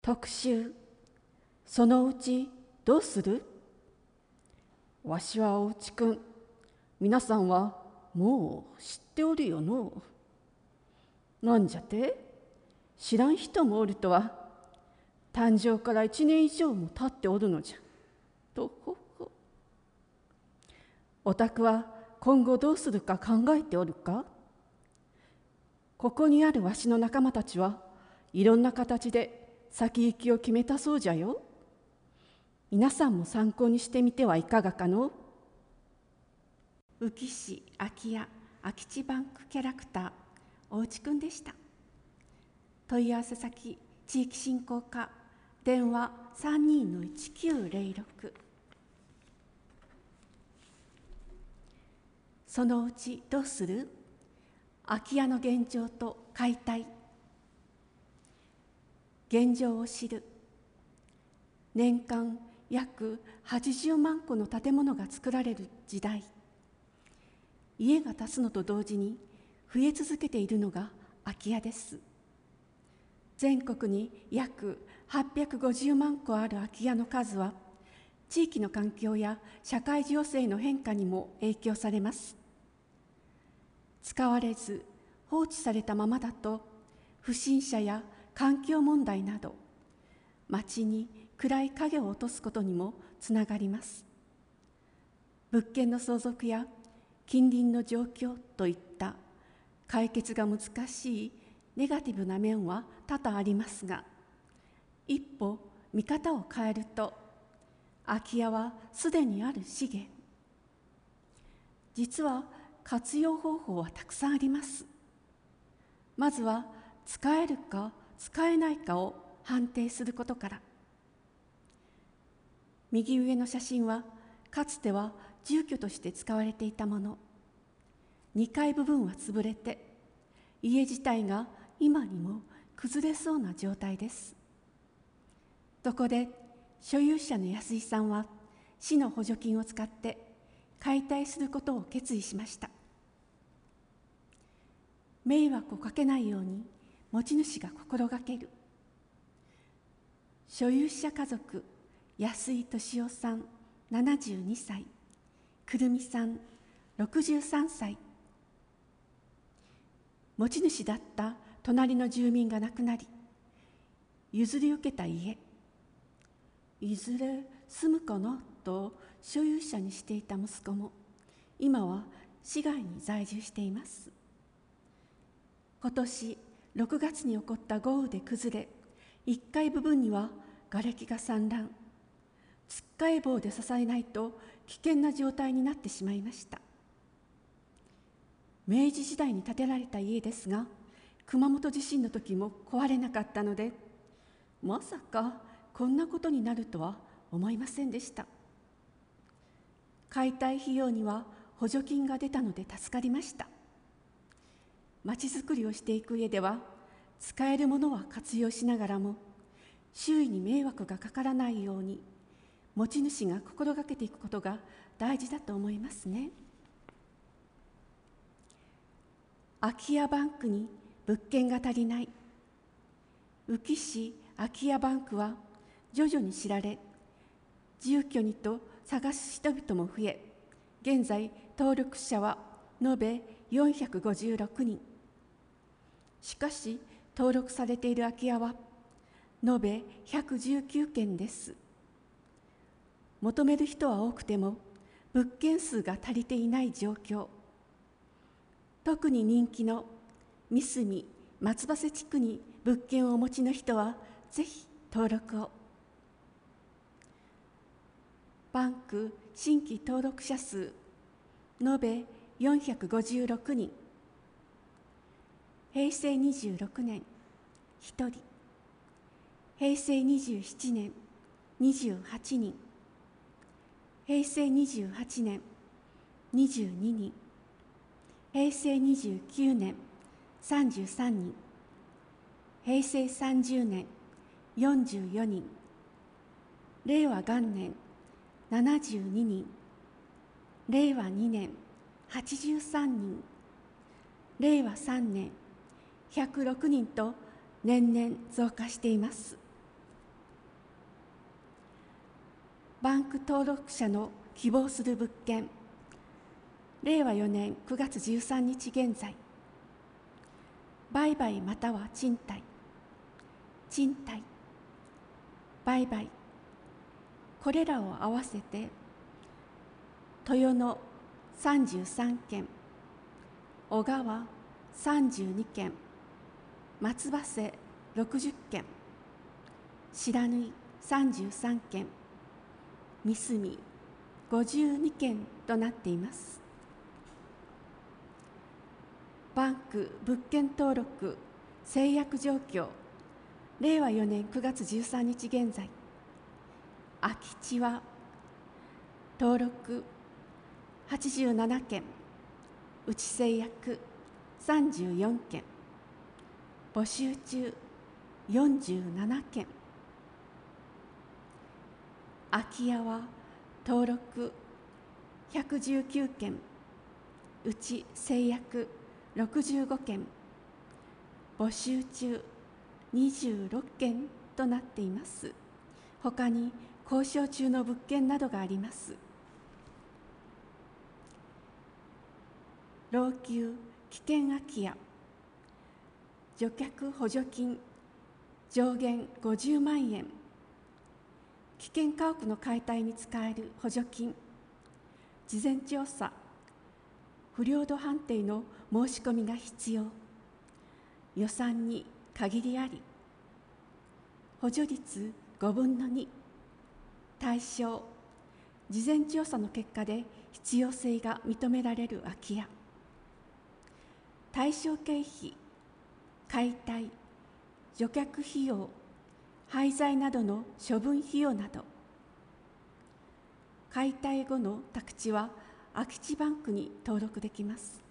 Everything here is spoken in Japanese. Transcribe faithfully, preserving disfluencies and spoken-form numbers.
特集、そのうちどうする？わしはおうちくん、皆さんはもう知っておるよのう。なんじゃて？知らん人もおるとは、誕生から一年以上も経っておるのじゃ。とほほ。おたくは今後どうするか考えておるか？ここにあるわしの仲間たちはいろんな形で先行きを決めたそうじゃよ。皆さんも参考にしてみてはいかがかの？宇城市空き家空き地バンクキャラクターおうちくんでした。問い合わせ先地域振興課電話 さんにーのいちきゅうぜろろく。そのうちどうする？空き家の現状と解体。現状を知る。年間約はちじゅうまんこの建物が作られる時代。家が建つのと同時に増え続けているのが空き家です。全国に約はっぴゃくごじゅうまんこある空き家の数は、地域の環境や社会情勢の変化にも影響されます。使われず放置されたままだと、不審者や環境問題など、町に暗い影を落とすことにもつながります。物件の相続や近隣の状況といった解決が難しいネガティブな面は多々ありますが、一歩見方を変えると、空き家はすでにある資源。実は活用方法はたくさんあります。まずは使えるか使えないかを判定することから。右上の写真はかつては住居として使われていたもの。にかい部分は潰れて、家自体が今にも崩れそうな状態です。そこで所有者の安井さんは市の補助金を使って解体することを決意しました。迷惑をかけないように持ち主が心がける。所有者家族安井俊夫さんななじゅうにさい、くるみさんろくじゅうさんさい。持ち主だった隣の住民が亡くなり、譲り受けた家。いずれ住むかなと所有者にしていた息子も、今は市外に在住しています。今年ろくがつに起こった豪雨で崩れ、いっかい部分には瓦礫が散乱。つっかえ棒で支えないと危険な状態になってしまいました。明治時代に建てられた家ですが、熊本地震の時も壊れなかったので、まさかこんなことになるとは思いませんでした。解体費用には補助金が出たので助かりました。まちづくりをしていく上では、使えるものは活用しながらも、周囲に迷惑がかからないように、持ち主が心がけていくことが大事だと思いますね。空き家バンクに物件が足りない。宇城市空き家バンクは徐々に知られ、住居にと探す人々も増え、現在登録者は延べよんひゃくごじゅうろくにん。しかし登録されている空き家は延べひゃくじゅうきゅうけんです。求める人は多くても物件数が足りていない状況。特に人気の三隅松葉瀬地区に物件をお持ちの人はぜひ登録を。バンク新規登録者数延べよんひゃくごじゅうろくにん。へいせいにじゅうろくねんひとり、へいせいにじゅうななねんにじゅうはちにん、へいせいにじゅうはちねんにじゅうににん、へいせいにじゅうきゅうねんさんじゅうさんにん、へいせいさんじゅうねんよんじゅうよにん、令和元年ななじゅうににん、令和にねんはちじゅうさんにん、令和さんねんひゃくろくにんと年々増加しています。 バンク登録者の希望する物件、れいわよねんくがつじゅうさんにち現在、売買または賃貸、賃貸、売買、これらを合わせて豊野さんじゅうさんけん、小川さんじゅうにけん、松葉瀬ろくじゅっけん、白縫さんじゅうさんけん、三隅ごじゅうにけんとなっています。バンク物件登録制約状況、れいわよねんくがつじゅうさんにち現在、空き地は登録はちじゅうななけん、うち制約さんじゅうよんけん、募集中よんじゅうななけん、空き家は登録ひゃくじゅうきゅうけん、うち制約ろくじゅうごけん、募集中にじゅうろっけんとなっています。ほかに交渉中の物件などがあります。老朽危険空き家、除却補助金上限ごじゅうまんえん、危険家屋の解体に使える補助金、事前調査、不良度判定の申し込みが必要、予算に限りあり、補助率ごぶんのに、対象、事前調査の結果で必要性が認められる空き家、対象経費、解体、除却費用、廃材などの処分費用など、解体後の宅地は空き地バンクに登録できます。